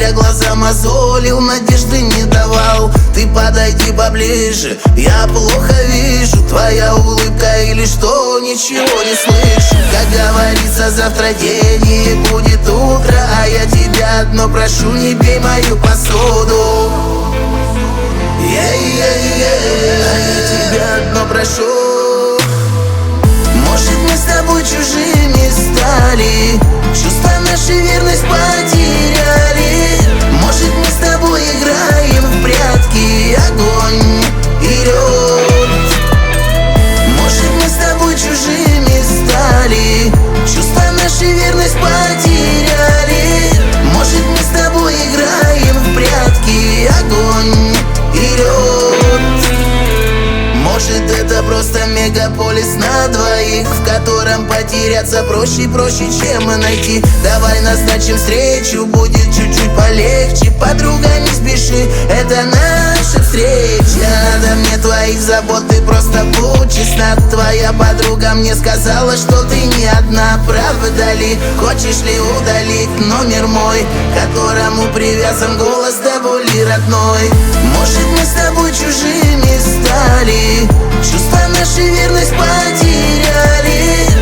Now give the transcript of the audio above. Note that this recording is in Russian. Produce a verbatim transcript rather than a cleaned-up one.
зря глаза мозолил, надежды не давал. Ты подойди поближе, я плохо вижу. Твоя улыбка или что, ничего не слышу. Как говорится, завтра день и будет утро, а я тебя одно прошу, не пей мою посуду. Yeah-yeah-yeah. А я тебя одно прошу. Может, мы с тобой чужими стали, чувства наши верность потеряли. Может, мы с тобой играем в прятки, огонь и лед. Может, мы с тобой чужими стали, чувства наши верность потеряли. Может, мы с тобой играем в прятки, огонь и лед. Может, это просто мегаполис на двоих, в котором потеряться проще и проще, чем найти. Давай назначим встречу, будет чуть-чуть полегче. Подруга, не спеши, это наша встреча. Надо мне твоих забот, ты просто будь честна. Твоя подруга мне сказала, что ты не одна. Правда ли? Хочешь ли удалить номер мой, к которому привязан голос до боли родной? Может, мы с тобой чужими стали, чувства наши верность потеряли.